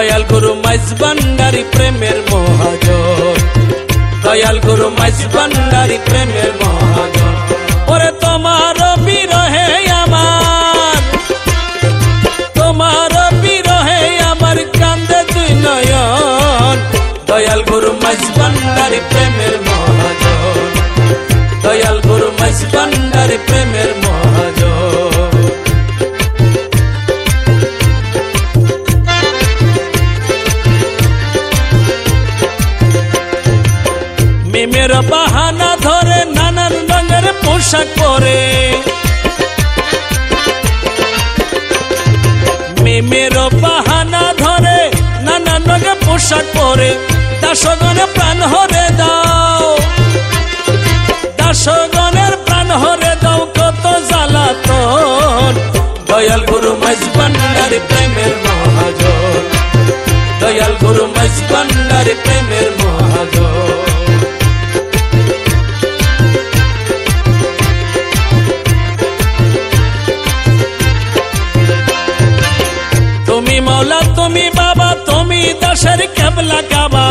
দয়াল গুরু মাইজ ভান্ডারী প্রেমের মহাজন, দয়াল গুরু মাইজ ভান্ডারী প্রেমের মহাজন। ওরে তোমার বিরহে আমার, তোমার বিরহে আমার কান্দে দুই নয়ন, দয়াল গুরু মাইজ ভান্ডারী প্রেমের মহাজন, দয়াল গুরু মাইজ ভান্ডারী প্রেমের মহাজন। মেমের বাহানা ধরে নানান রঙের পোশাক পরে, মেমের বাহানা ধরে নানান রঙের পোশাক পরে, দাসগণের প্রাণ হরে দাও, দাসগণের প্রাণ হরে দাও কত জ্বালাতন, দয়াল গুরু মাইজ ভান্ডারী প্রেমের মহাজন, দয়াল গুরু মাইজ ভান্ডারী প্রেমের মহাজন। তুমি মৌলা তুমি বাবা তুমি দাসের কেবলা কাবা,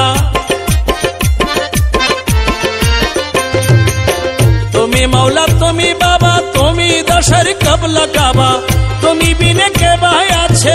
তুমি মৌলা তুমি বাবা তুমি দাসের কেবলা কাবা, তুমি বিনে কে ভাই আছে,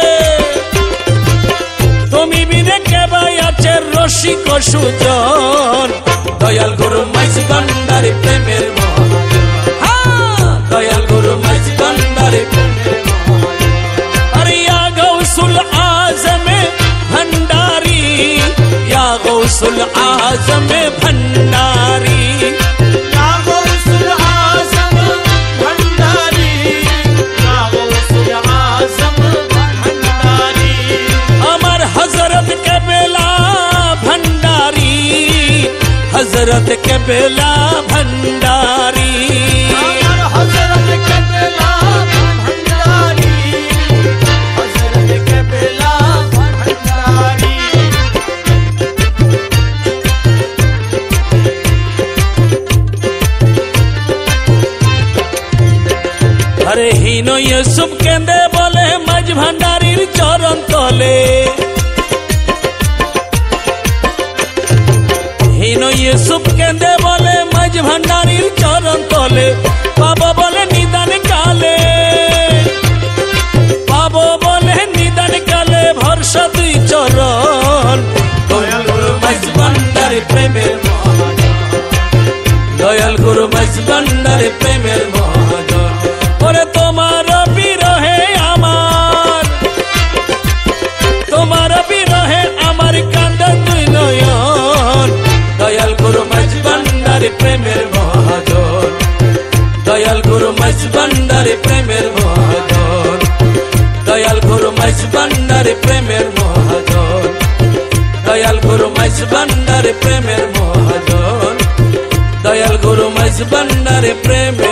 তুমি বিনে কে ভাই আছে রসিক সুজন, দয়াল গুরু মাইজ ভান্ডারী প্রেমের মহাজন, দয়াল গুরু মাইজ ভান্ডারী প্রেমের মহাজন। अरे या गौसुल आज़म भंडारी, या गौसुल आज़म भंडारी, या गौसुल आज़म भंडारी, या गौसुल आज़म भंडारी। अमर हजरत के बेला भंडारी, हजरत के बेला भंडारी, अमर हजरत के बेला भंडारी, हजरत के बेला भंडारी। अरे हीनो यूसुफ केंदे बोले मज भंडारीर चरण तले, हीनो यूसुफ केंदे बोले मज भंडारीर चरण तले, बाबा बोले निदान काले, बाबा बोले निदान काले भरसा दुई चरण, दयाल गुरु माइज भांडारী प्रेमेर মহাজন, দয়াল গুরু মাইজ ভান্ডারী প্রেমের মহাজন। ওরে তোমার বিরহে আমার, তোমার বিরহে আমার কান্দে দুই নয়ন, দয়াল গুরু মাইজ ভান্ডারী প্রেমের মহাজন, দয়াল গুরু মাইজ ভান্ডারী প্রেমের মহাজন, দয়াল গুরু মাইজ ভান্ডারী প্রেমের মহাজন, দয়াল গুরু মাইজ ভান্ডারী প্রেমের মহাজন, দয়াল গুরু মাইজ ভান্ডারী প্রেমের